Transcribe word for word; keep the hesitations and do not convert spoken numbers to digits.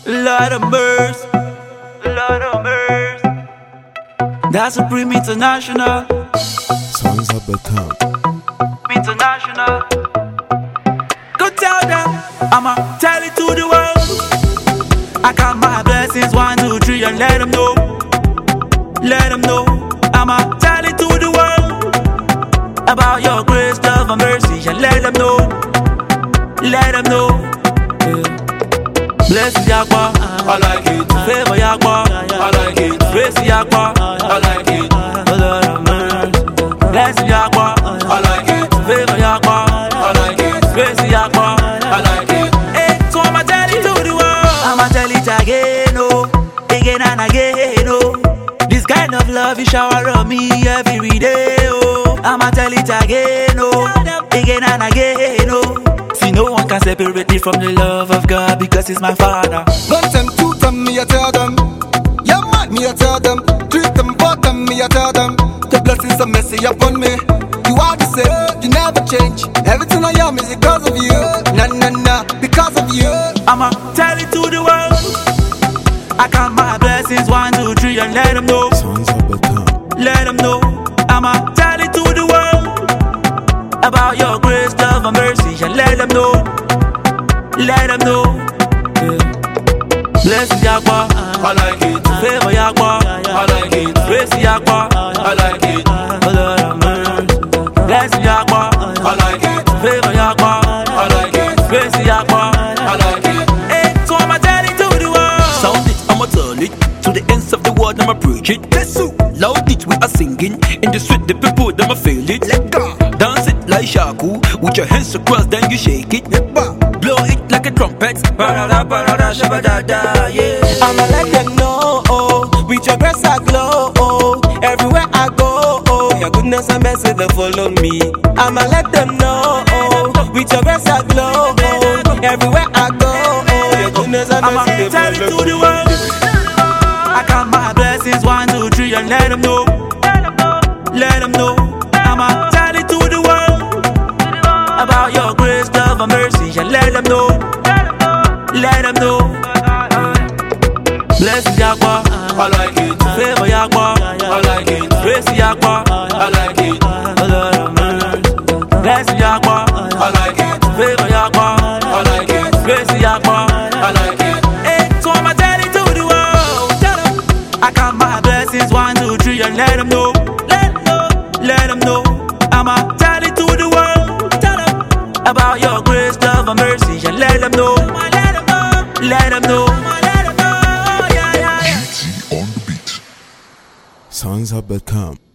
Lord of mercy, Lord of mercy. That's Supreme International. Sounds of the town. International. Go tell them, I'ma tell it to the world. I count my blessings, one, two, three, and let them know. Let them know. I'ma tell it to the world about your grace, love, and mercy, and let them know. Let them know. Yeah. Blessings Yahweh, I like it. Favor Yahweh, I like it. Grace Yahweh, I like it. Lord of mercy. Blessings Yahweh, I like it. Favor Yahweh, I like it. Grace Yahweh, I like it. Hey, so I'ma tell it to the world. I'ma tell it again, oh, again and again, oh. This kind of love you shower on me every day, oh. I'ma tell it again, oh, again and again, oh. See, no one can separate me from the love of God because He's my Father. One time, two time, me I tell them. Yeah, man, me I tell them. Three time, four time, me I tell them. The blessings are messy upon me. You are the same, you never change. Everything I am is because of you. Nah, nah, nah, because of you. I'ma tell it to the world. I count my blessings, one, two, three, and let them know. Sounds of the town. Let them know. I'ma tell it to the world about your grace, love, and mercy, and let them know. Let them know. Yeah. Blessings Yahweh, I like it. Favor Yahweh, I like it. Grace Yahweh, I like it. Lord of mercy. Blessings Yahweh, I like it. Favor Yahweh, I like it. Grace Yahweh, I like it. Hey, so I'ma tell it to the world. Sound it, I'ma tell it. To the ends of the world, I'ma preach it. Loud it, we are singing. In the street, the people, I'ma feel it. Let go. Dance it like Shaku. With your hands across, then you shake it. Blow it like a trumpet. Ba-da-da, ba-da-da, shabba-da-da, yeah. I'ma let them know, oh, with your grace I glow, oh, everywhere I go, oh, your goodness and mercy they follow me. I'ma let them know, oh, with your grace I glow, oh, everywhere I go, oh, your goodness and I'ma mercy they tell it to follow me. the world. I count my blessings, one, two, three, and let them know. Let them know. I'ma tell it to the world about your grace, love, and mercy, and let them know. Let them know. Blessings Yahweh, I like it. Favor Yahweh, I like it. Grace Yahweh, I like it. Lord of mercy. Blessings Yahweh, I like it. Favor Yahweh, I like it. Grace Yahweh, I like it. Hey, so I'ma tell it to the world. Tell them I count my blessings, one, two, three, and let them know. Let them know. Let them know. I'ma tell it to the world. Tell them about your grace, love, and mercy, and let them know. Let them know. Let them know. Sounds of the town.